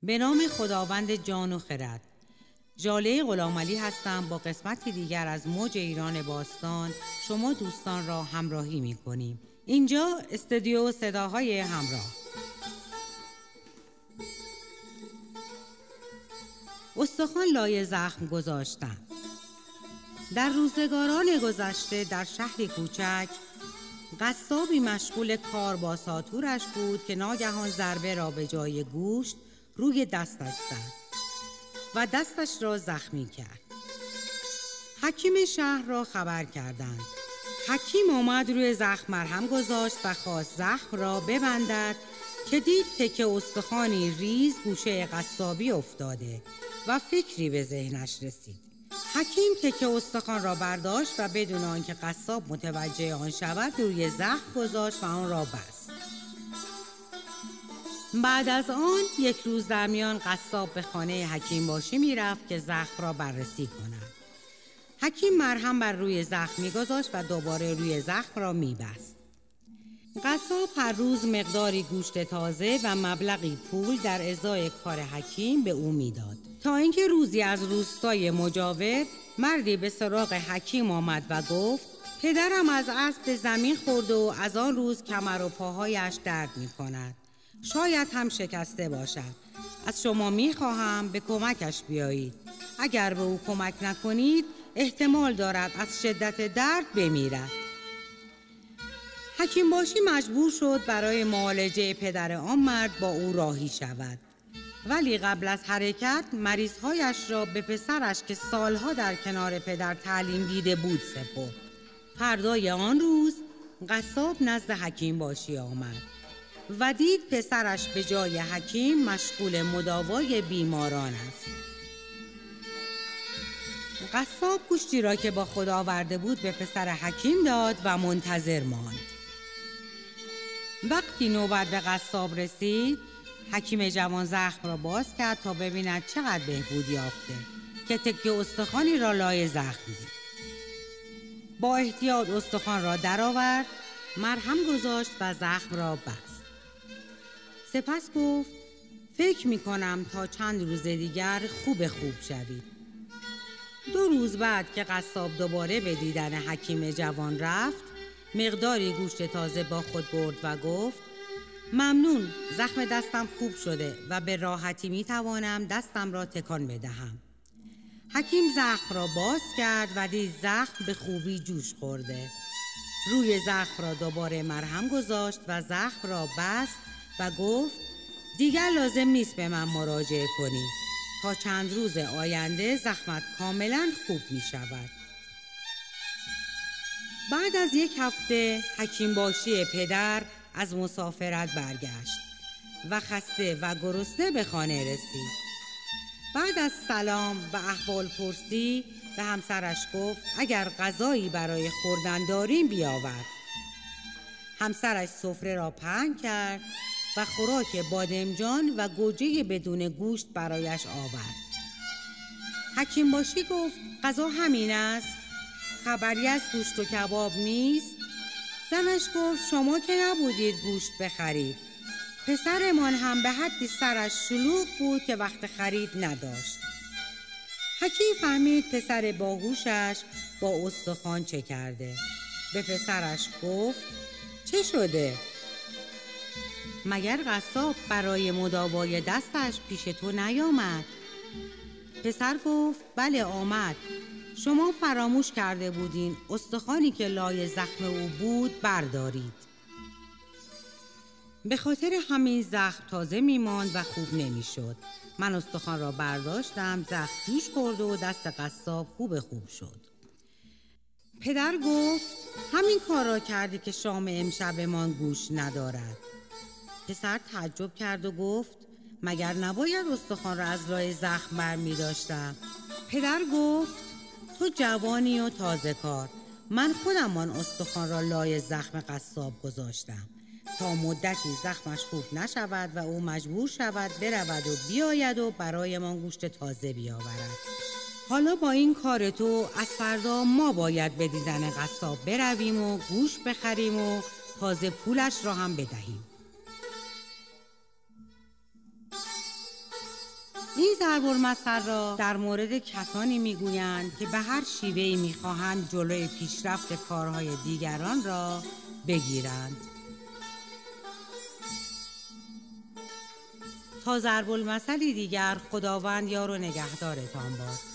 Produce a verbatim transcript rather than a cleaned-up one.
به نام خداوند جان و خرد. ژاله غلامعلی هستم. با قسمتی دیگر از موج ایران باستان شما دوستان را همراهی می کنیم. اینجا استودیو صداهای همراه. استخوان لای زخم گذاشتن. در روزگاران گذشته در شهری کوچک قصابی مشغول کار با ساطورش بود که ناگهان ضربه را به جای گوشت روی دستش زد و دستش را زخمی کرد. حکیم شهر را خبر کردند. حکیم آمد روی زخم مرهم گذاشت و خواست زخم را ببندد که دید تکه استخوانی ریز گوشه قصابی افتاده و فکری به ذهنش رسید. حکیم تکه استخوان را برداشت و بدون آنکه قصاب متوجه آن شود روی زخم گذاشت و آن را بست. بعد از آن یک روز در میان قصاب به خانه حکیم باشی می رفت که زخم را بررسی کند. حکیم مرهم بر روی زخم می گذاشت و دوباره روی زخم را می بست. قصاب هر روز مقداری گوشت تازه و مبلغی پول در ازای کار حکیم به او می داد، تا اینکه روزی از روستای مجاور مردی به سراغ حکیم آمد و گفت پدرم از اسب به زمین خورد و از آن روز کمر و پاهایش درد می کند. شاید هم شکسته باشد. از شما می خواهم به کمکش بیایید. اگر به او کمک نکنید احتمال دارد از شدت درد بمیرد. حکیم باشی مجبور شد برای معالجه پدر آن مرد با او راهی شود، ولی قبل از حرکت مریضهایش را به پسرش که سالها در کنار پدر تعلیم دیده بود سپرد. فردای آن روز قصاب نزد حکیم باشی آمد و دید پسرش به جای حکیم مشغول مداوای بیماران است. قصاب گوشتی را که با خود آورده بود به پسر حکیم داد و منتظر ماند. وقتی نوبت به قصاب رسید، حکیم جوان زخم را باز کرد تا ببیند چقدر بهبود یافته که تکه استخوانی را لای زخم دید. با احتیاط استخوان را درآورد، مرهم گذاشت و زخم را بست. سپس گفت فکر می کنم تا چند روز دیگر خوب خوب شوید. دو روز بعد که قصاب دوباره به دیدن حکیم جوان رفت، مقداری گوشت تازه با خود برد و گفت ممنون، زخم دستم خوب شده و به راحتی می توانم دستم را تکان بدهم. حکیم زخم را باز کرد و دید زخم به خوبی جوش خورده. روی زخم را دوباره مرهم گذاشت و زخم را بست و گفت دیگر لازم نیست به من مراجعه کنی. تا چند روز آینده زخمت کاملا خوب می شود. بعد از یک هفته حکیم باشی پدر از مسافرت برگشت و خسته و گرسنه به خانه رسید. بعد از سلام و احوال پرسی به همسرش گفت اگر غذایی برای خوردن داریم بیاور. همسرش سفره را پهن کرد و خوراک بادمجان و گوجه بدون گوشت برایش آورد. حکیم باشی گفت غذا همین است؟ خبری از گوشت و کباب نیست؟ زنش گفت شما که نبودید گوشت بخرید. پسرمان هم به حدی سرش شلوغ بود که وقت خرید نداشت. حکیم فهمید پسر باهوشش با استخوان چه کرده. به پسرش گفت چه شده؟ مگر قصاب برای مداوای دستش پیش تو نیامد؟ پسر گفت بله آمد. شما فراموش کرده بودین استخوانی که لای زخم او بود بردارید. به خاطر همین زخم تازه میماند و خوب نمیشد. من استخوان را برداشتم، زخم جوش خورد و دست قصاب خوب خوب شد. پدر گفت همین کار را کردی که شام امشبمان گوش ندارد. پسر تعجب کرد و گفت مگر نباید استخوان را از لای زخم بر می داشتم؟ پدر گفت تو جوانی و تازه کار. من خودم آن استخوان را لای زخم قصاب گذاشتم تا مدتی زخمش خوب نشود و او مجبور شود برود و بیاید و برای ما گوشت تازه بیاورد. حالا با این کار تو از فردا ما باید به دیدن قصاب برویم و گوشت بخریم و تازه پولش را هم بدهیم. این ضرب المثل را در مورد کسانی میگویند که به هر شیوهی میخواهند جلوی پیشرفت کارهای دیگران را بگیرند. تا ضرب المثلی دیگر، خداوند یار و نگهدارتان باد.